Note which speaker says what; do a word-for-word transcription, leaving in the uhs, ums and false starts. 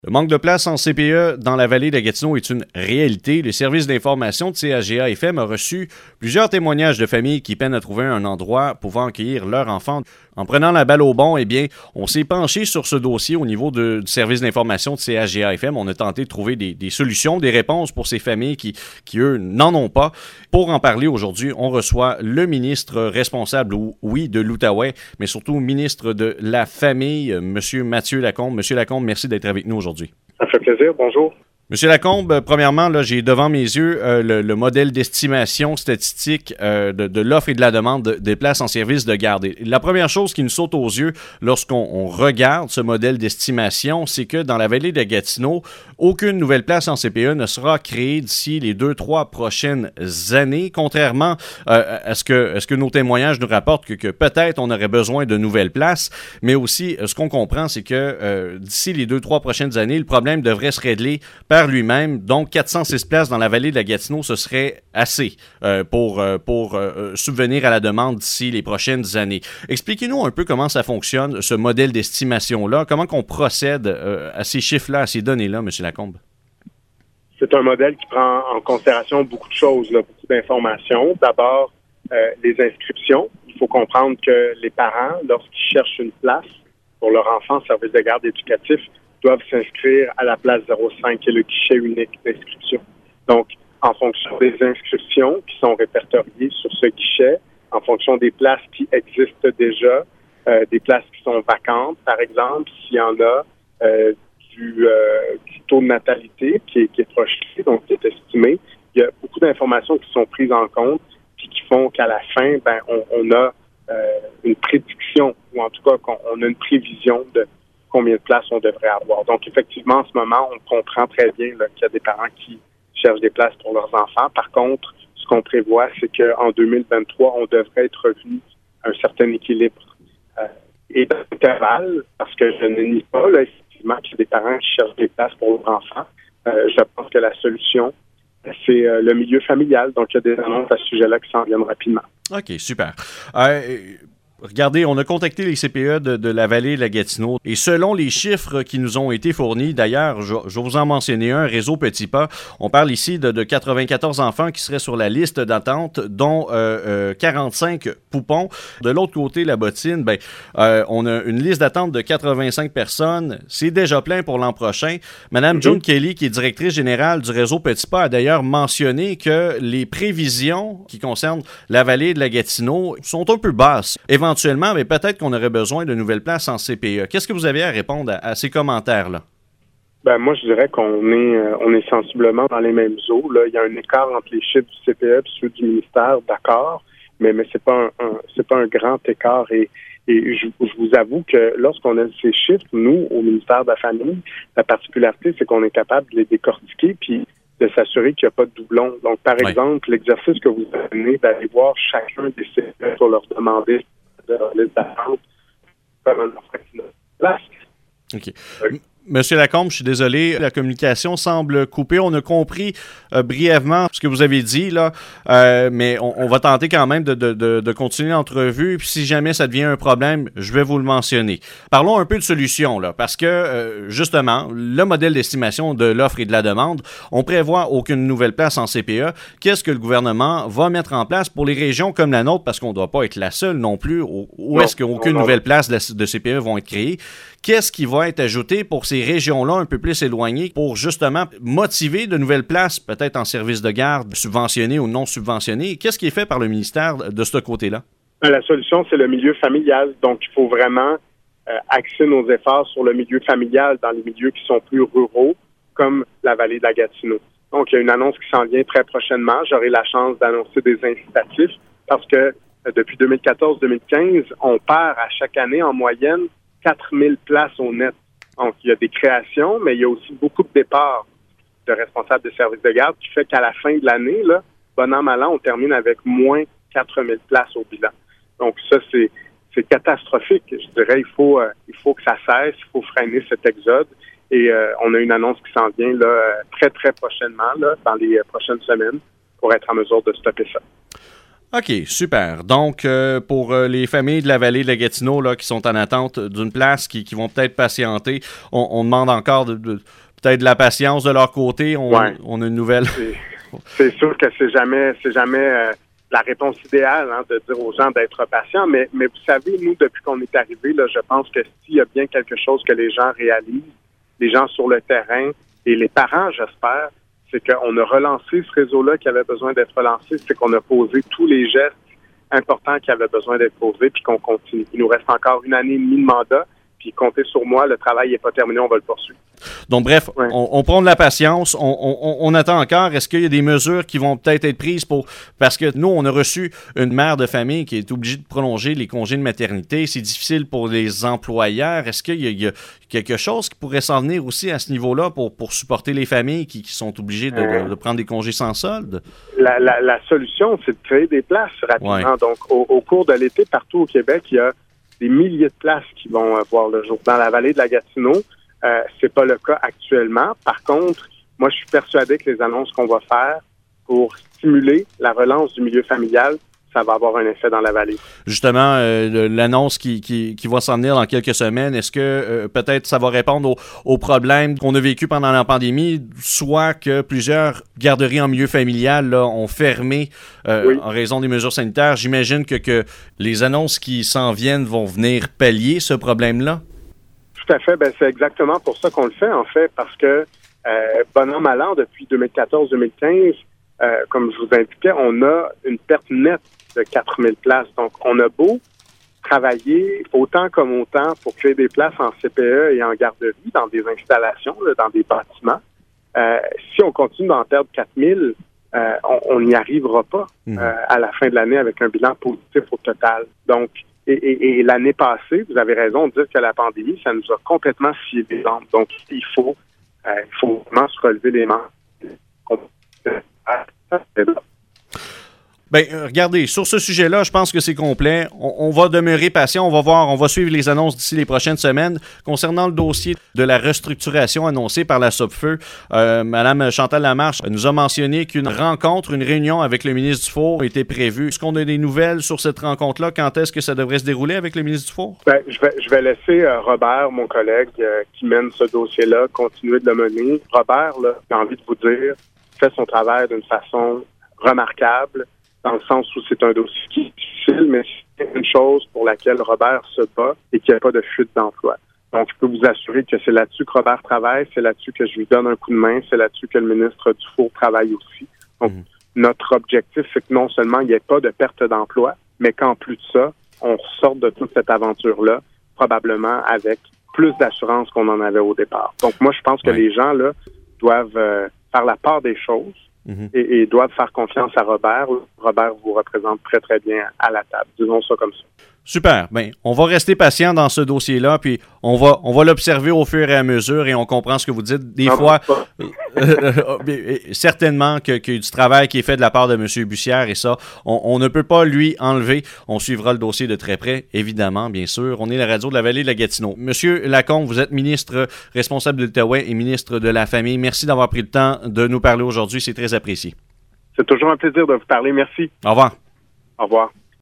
Speaker 1: Le manque de place en C P E dans la vallée de Gatineau est une réalité. Le service d'information de C A G A F M a reçu plusieurs témoignages de familles qui peinent à trouver un endroit pouvant accueillir leurs enfants. En prenant la balle au bon, eh bien, on s'est penché sur ce dossier au niveau de, du service d'information de C A G A F M. On a tenté de trouver des, des solutions, des réponses pour ces familles qui, qui eux, n'en ont pas. Pour en parler aujourd'hui, on reçoit le ministre responsable, oui, de l'Outaouais, mais surtout ministre de la Famille, M. Mathieu Lacombe. M. Lacombe, merci d'être avec nous aujourd'hui.
Speaker 2: Ça fait plaisir. Bonjour.
Speaker 1: Monsieur Lacombe, premièrement, là, j'ai devant mes yeux euh, le, le modèle d'estimation statistique euh, de, de l'offre et de la demande de, des places en service de garde. Et la première chose qui nous saute aux yeux lorsqu'on on regarde ce modèle d'estimation, c'est que dans la vallée de Gatineau, aucune nouvelle place en C P E ne sera créée d'ici les deux, trois prochaines années, contrairement euh, à ce que, à ce que nos témoignages nous rapportent, que, que peut-être on aurait besoin de nouvelles places, mais aussi ce qu'on comprend, c'est que euh, d'ici les deux, trois prochaines années, le problème devrait se régler par lui-même. Donc, quatre cent six places dans la vallée de la Gatineau, ce serait assez euh, pour, euh, pour euh, subvenir à la demande d'ici les prochaines années. Expliquez-nous un peu comment ça fonctionne, ce modèle d'estimation-là, comment qu'on procède euh, à ces chiffres-là, à ces données-là, M. Lacombe.
Speaker 2: C'est un modèle qui prend en considération beaucoup de choses, là, beaucoup d'informations. D'abord, euh, les inscriptions. Il faut comprendre que les parents, lorsqu'ils cherchent une place pour leur enfant en service de garde éducatif, doivent s'inscrire à la place zéro cinq, qui est le guichet unique d'inscription. Donc, en fonction des inscriptions qui sont répertoriées sur ce guichet, en fonction des places qui existent déjà, euh, des places qui sont vacantes, par exemple, s'il y en a, euh, du, euh, du taux de natalité qui est, qui est projeté, donc qui est estimé, il y a beaucoup d'informations qui sont prises en compte puis qui font qu'à la fin, ben, on, on a euh, une prédiction, ou en tout cas qu'on on a une prévision de combien de places on devrait avoir. Donc, effectivement, en ce moment, on comprend très bien là, qu'il y a des parents qui cherchent des places pour leurs enfants. Par contre, ce qu'on prévoit, c'est qu'en deux mille vingt-trois, on devrait être revenu à un certain équilibre. Euh, et dans l'intervalle, parce que je ne nie pas, là, effectivement, qu'il y a des parents qui cherchent des places pour leurs enfants, euh, je pense que la solution, c'est euh, le milieu familial. Donc, il y a des annonces à ce sujet-là qui s'en viennent rapidement.
Speaker 1: OK, super. Euh, Regardez, on a contacté les C P E de, de la vallée de la Gatineau et selon les chiffres qui nous ont été fournis, d'ailleurs, je, je vais vous en mentionner un, Réseau Petit Pas, on parle ici de, de quatre-vingt-quatorze enfants qui seraient sur la liste d'attente, dont euh, euh, quarante-cinq poupons. De l'autre côté, la bottine, ben, euh, on a une liste d'attente de quatre-vingt-cinq personnes. C'est déjà plein pour l'an prochain. Madame mm-hmm. June Kelly, qui est directrice générale du Réseau Petit Pas, a d'ailleurs mentionné que les prévisions qui concernent la vallée de la Gatineau sont un peu basses. Éventuellement, mais peut-être qu'on aurait besoin de nouvelles places en C P E. Qu'est-ce que vous avez à répondre à, à ces commentaires-là?
Speaker 2: Ben moi, je dirais qu'on est euh, on est sensiblement dans les mêmes eaux. Là, il y a un écart entre les chiffres du C P E et ceux du ministère, d'accord, mais mais c'est pas un, un c'est pas un grand écart. Et et je, je vous avoue que lorsqu'on a ces chiffres, nous, au ministère de la Famille, la particularité, c'est qu'on est capable de les décortiquer puis de s'assurer qu'il n'y a pas de doublons. Donc, par oui. exemple, l'exercice que vous avez d'aller voir chacun des C P E pour leur demander de leur liste d'attente comme un enfant qui n'a pas de place.
Speaker 1: OK. Oui. Monsieur Lacombe, je suis désolé, la communication semble coupée. On a compris euh, brièvement ce que vous avez dit, là, euh, mais on, on va tenter quand même de, de, de, de continuer l'entrevue. Puis si jamais ça devient un problème, je vais vous le mentionner. Parlons un peu de solutions, là, parce que, euh, justement, le modèle d'estimation de l'offre et de la demande, on prévoit aucune nouvelle place en C P E. Qu'est-ce que le gouvernement va mettre en place pour les régions comme la nôtre, parce qu'on ne doit pas être la seule non plus, où, où est-ce qu'aucune nouvelle place de, de C P E vont être créées? Qu'est-ce qui va être ajouté pour ces régions-là un peu plus éloignées pour justement motiver de nouvelles places, peut-être en service de garde, subventionnées ou non subventionnées? Qu'est-ce qui est fait par le ministère de ce côté-là?
Speaker 2: La solution, c'est le milieu familial. Donc, il faut vraiment euh, axer nos efforts sur le milieu familial dans les milieux qui sont plus ruraux, comme la vallée de la Gatineau. Donc, il y a une annonce qui s'en vient très prochainement. J'aurai la chance d'annoncer des incitatifs parce que euh, depuis deux mille quatorze deux mille quinze, on perd à chaque année en moyenne quatre mille places au net. Donc, il y a des créations, mais il y a aussi beaucoup de départs de responsables de services de garde qui fait qu'à la fin de l'année, là, bon an, mal an, on termine avec moins quatre mille places au bilan. Donc, ça, c'est, c'est catastrophique. Je dirais, il faut, euh, il faut que ça cesse, il faut freiner cet exode. Et euh, on a une annonce qui s'en vient là, très, très prochainement, là, dans les prochaines semaines, pour être en mesure de stopper ça.
Speaker 1: OK, super. Donc, euh, pour euh, les familles de la vallée de la Gatineau là, qui sont en attente d'une place, qui, qui vont peut-être patienter, on, on demande encore de, de, peut-être de la patience de leur côté. On, ouais. on a une nouvelle.
Speaker 2: C'est, c'est sûr que c'est jamais, c'est jamais euh, la réponse idéale hein, de dire aux gens d'être patients, mais, mais vous savez, nous, depuis qu'on est arrivé, là, je pense que s'il y a bien quelque chose que les gens réalisent, les gens sur le terrain et les parents, j'espère, c'est qu'on a relancé ce réseau-là qui avait besoin d'être relancé, c'est qu'on a posé tous les gestes importants qui avaient besoin d'être posés, puis qu'on continue. Il nous reste encore une année et demie de mandat, puis comptez sur moi, le travail n'est pas terminé, on va le poursuivre.
Speaker 1: Donc bref, ouais. on, on prend de la patience, on, on, on attend encore. Est-ce qu'il y a des mesures qui vont peut-être être prises pour... Parce que nous, on a reçu une mère de famille qui est obligée de prolonger les congés de maternité. C'est difficile pour les employeurs. Est-ce qu'il y a, il y a quelque chose qui pourrait s'en venir aussi à ce niveau-là pour, pour supporter les familles qui, qui sont obligées de, euh, de, de prendre des congés sans solde?
Speaker 2: La, la, la solution, c'est de créer des places rapidement. Ouais. Donc, au, au cours de l'été, partout au Québec, il y a des milliers de places qui vont euh, voir le jour. Dans la vallée de la Gatineau, euh, c'est pas le cas actuellement. Par contre, moi, je suis persuadé que les annonces qu'on va faire pour stimuler la relance du milieu familial, ça va avoir un effet dans la vallée.
Speaker 1: Justement, euh, l'annonce qui, qui, qui va s'en venir dans quelques semaines, est-ce que euh, peut-être ça va répondre aux, aux problèmes qu'on a vécu pendant la pandémie, soit que plusieurs garderies en milieu familial là, ont fermé euh, oui. en raison des mesures sanitaires? J'imagine que, que les annonces qui s'en viennent vont venir pallier ce problème-là?
Speaker 2: Tout à fait. Ben, c'est exactement pour ça qu'on le fait, en fait, parce que, euh, bon an, mal an, depuis deux mille quatorze deux mille quinze, euh, comme je vous indiquais, on a une perte nette de quatre mille places. Donc, on a beau travailler autant comme autant pour créer des places en C P E et en garderie, dans des installations, là, dans des bâtiments. Euh, si on continue d'en perdre quatre mille, euh, on n'y arrivera pas mmh. euh, à la fin de l'année avec un bilan positif au total. Donc, et, et, et l'année passée, vous avez raison de dire que la pandémie, ça nous a complètement scié les jambes. Donc, il faut, euh, il faut vraiment se relever les mains.
Speaker 1: Bien, regardez, sur ce sujet-là, je pense que c'est complet. On, on va demeurer patient, on va voir, on va suivre les annonces d'ici les prochaines semaines. Concernant le dossier de la restructuration annoncée par la Sopfeu, euh, Mme Chantal Lamarche nous a mentionné qu'une rencontre, une réunion avec le ministre Dufour était prévue. Est-ce qu'on a des nouvelles sur cette rencontre-là? Quand est-ce que ça devrait se dérouler avec le ministre Dufour?
Speaker 2: Bien, je vais, je vais laisser euh, Robert, mon collègue, euh, qui mène ce dossier-là, continuer de le mener. Robert, là, j'ai envie de vous dire, fait son travail d'une façon remarquable, dans le sens où c'est un dossier qui est difficile, mais c'est une chose pour laquelle Robert se bat et qu'il n'y a pas de fuite d'emploi. Donc, je peux vous assurer que c'est là-dessus que Robert travaille, c'est là-dessus que je lui donne un coup de main, c'est là-dessus que le ministre Dufour travaille aussi. Donc, mmh. notre objectif, c'est que non seulement il n'y ait pas de perte d'emploi, mais qu'en plus de ça, on ressorte de toute cette aventure-là, probablement avec plus d'assurance qu'on en avait au départ. Donc, moi, je pense que ouais. les gens, là, doivent euh, faire la part des choses. Mm-hmm. Et, et doivent faire confiance à Robert. Robert vous représente très, très bien à la table. Disons ça comme ça.
Speaker 1: Super. Bien, on va rester patient dans ce dossier-là, puis on va, on va l'observer au fur et à mesure et on comprend ce que vous dites. Des non, fois, euh, euh, certainement que, qu'il y a du travail qui est fait de la part de M. Bussière et ça, on, on ne peut pas lui enlever. On suivra le dossier de très près, évidemment, bien sûr. On est la radio de la vallée de la Gatineau. Monsieur Lacombe, vous êtes ministre responsable de l'Outaouais et ministre de la Famille. Merci d'avoir pris le temps de nous parler aujourd'hui. C'est très apprécié.
Speaker 2: C'est toujours un plaisir de vous parler. Merci.
Speaker 1: Au revoir.
Speaker 2: Au revoir.